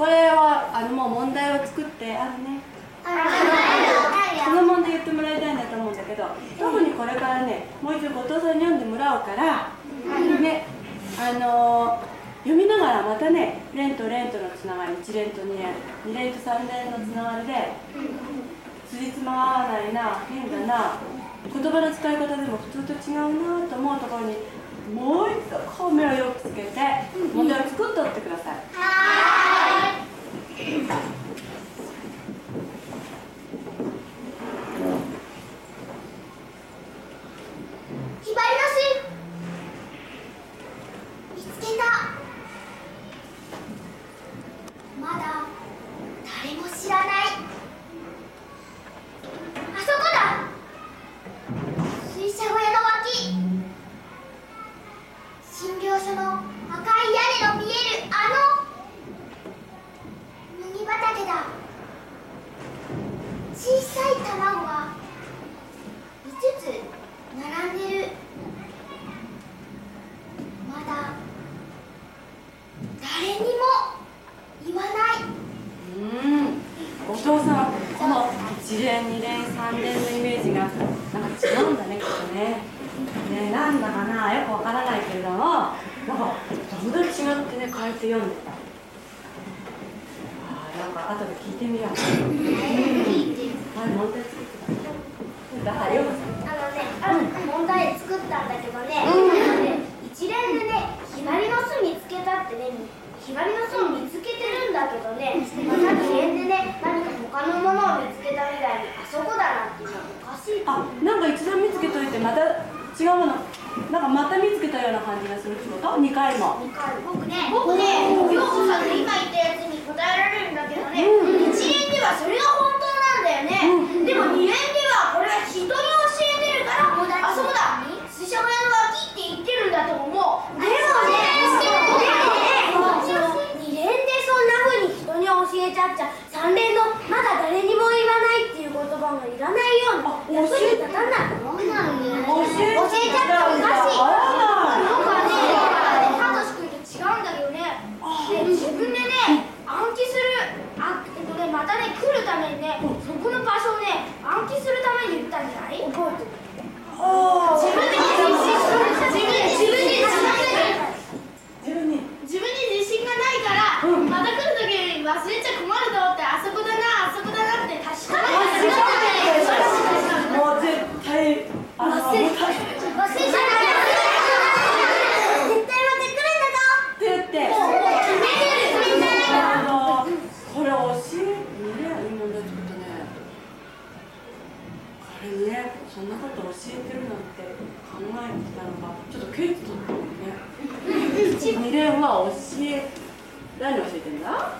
これはもう問題を作ってあるね。この問題言ってもらいたいなと思うんだけど、特にこれからね、もう一度後藤さんに読んでもらおうから、ね、読みながらまたね、連と連とのつながり、1連と2連、2連と3連のつながりで、辻褄が合わないな、変だな、言葉の使い方でも普通と違うなと思うところに、もう一度こう目をよくつけて、問題を作っておってください。 ひばりの巣見つけた。まだ誰も知らない。あそこだ。水車小屋の脇。診療所の赤い屋根の見える麦畑だ。小さい卵が5つ並んでる。まだ誰にも言わない。 後藤さん、この1連、2連、3連のイメージがなんか違うんだね、きっとね。なんだかな、よくわからないけれども、なんか時々違ってね、変えて読んでた。なんか後で聞いてみよう。問題作ってた。だからよく問題作ったんだけどね、一連でね、ひばりの巣見つけたってね、ひばりの巣を見つけてるんだけどね、また二連でね、何か他のものを見つけたみたいに、あそこだなっていうのはおかしい。 なんか一度見つけといて、また違うもの、なんかまた見つけたような感じがするってこと？ 2 回も。 僕ね、陽子さんの今言ったやつに答えられるんだけどね、一連ではそれが本当なんだよね。でも二連ではこれは人に教えてるから、あそこだ、水車小屋の脇って言ってるんだと思う。でもね、二連でそんな風に人に教えちゃっちゃ、三連のまだ誰にも言わないっていう言葉がいらないように役に立たない。教えちゃったらおかしい。僕はね、サトシ君と違うんだけどね、自分でね、暗記する、またね、来るためにね、そこの場所をね、暗記するために言ったんじゃない？覚えてる。自分で自信がないから、また来るときに忘れちゃ困ると思って、あそこだなって確かめて。 もう絶対忘れちゃった。絶対また来るんだぞって言って、これ教え問題作ったね。あれね、そんなこと教えてるなんて考えてたのがちょっとケイトとったもんね。2連は何教えてんだ？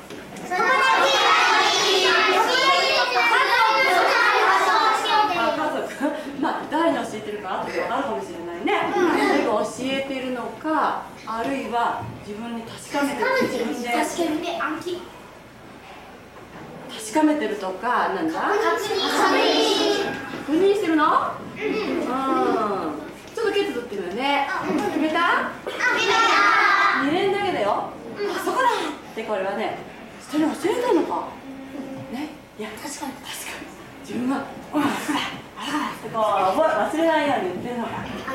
誰に教えてるかって分かるかもしれないね。誰が教えてるのか、あるいは自分に確かめてる、自分で暗記、 確かめてるとか、なんだ？確認してるの？ちょっとケツ取ってるよね。決めた？2連だけだよ。あそこだってこれはね、人に教えたのか。ね、いや確かに自分がってこう忘れないように言ってるのか。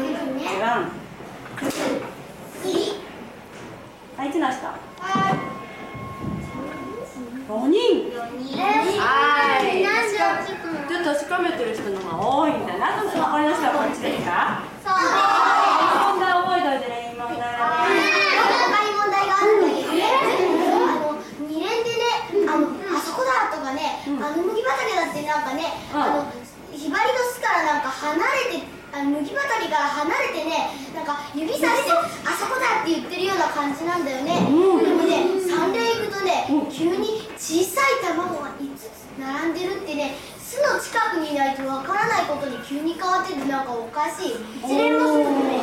はい、1の人。4人。はい。ちょっと確かめてる人の方が多いんだな。残りの人はこっちですか？問題覚えといてね、いい問題だね。 他に問題があるんだけどね、二連でね、あそこだとかね、麦畑だってなんかね、ひばりの巣からなんか離れて、麦畑から離れてね、なんか指さしてあそこだって言ってるような感じなんだよね。でもね、3連行くとね、急に小さい卵が5つ並んでるってね、巣の近くにいないとわからないことに急に変わってて、なんかおかしい。一連もそうね。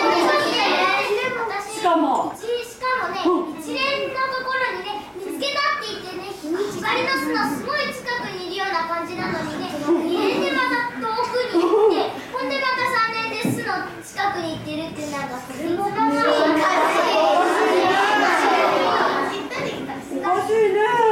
しかもね、一連のところにね、見つけたって言ってね、ひばりの巣のすごい近くにいるような感じなのにね、2連でまた遠くに行って、ほんでまた3連で巣の近くに行ってるって、なんかそれもおかしい感じ。 おかしいね。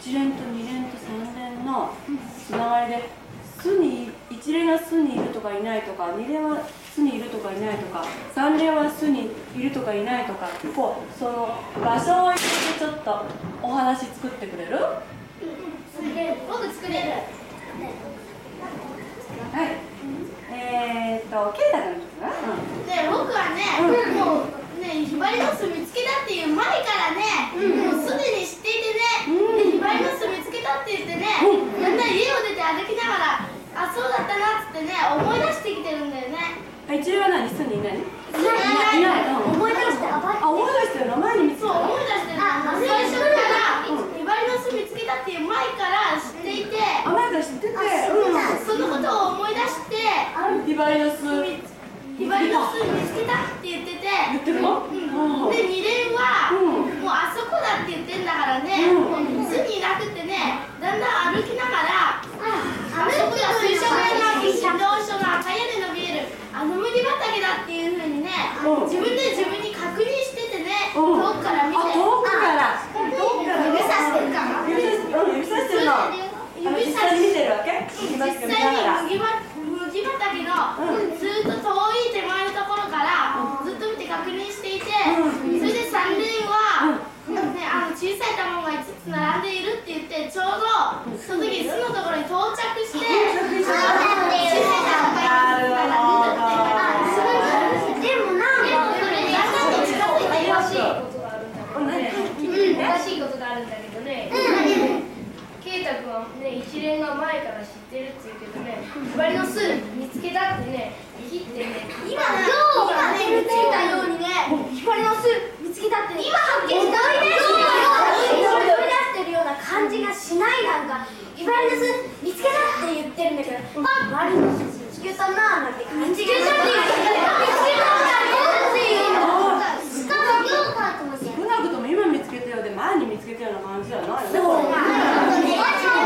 1連と2連と3連のつながりで1連が巣にいるとかいないとか、2連は巣にいるとかいないとか、3連は巣にいるとかいないとか、こうその場所を入れてちょっとお話作ってくれる？ 僕作れる。 はい。ケイタ君ですか？ で、僕はね、もうね、ひばりの巣見つけたっていう前からね、もうすでに知っていてね、でひばりの巣見つけたって言ってね、だんだん家を出て歩きながら、あ、そうだったなっつってね、思い出してきてるんだよね。 一連は何？巣にいない？ いない。思い出して、 思い出してるの？前に見つけた？ そう、思い出してる。最初からひばりの巣見つけたっていう前から知っていて、 前から知ってて、 そのことを思い出して、 ひばりの巣ひばりの巣見つけたって言ってて、 言ってるの？ で、2連は、もうあそこだって言ってんだからね、巣にいなくてね、だんだん歩きながら、あそこが水晶街の移動所の赤屋根の見えるあの麦畑だっていうふうにね、自分で自分に確認しててね、遠くから見て、 遠くから指さしてるから、 指さしてるの？実際に見てるわけ？ 実際に麦畑のずっと遠い手前のところからずっと見て確認していて、それで3連は、小さい卵が5つ並んでいるって言って、ちょうどその時巣のところに到着して、小さい卵が5つ並んでるってでもそれにだんだんと近づいているらしいことがあるんだけどね、らしいことがあるんだけどね、ケイタ君はね、一連が前から知ってるって言うけどね、ひばりの巣見つけたってね、切ってね、今ね、見つけたようにね、ひばりの巣見つけたって、今発見した思い出してるような感じがしない。なんかひばりの巣見つけたって言ってるんだけど、ひばりの巣見つけたなーなんて感じがしない。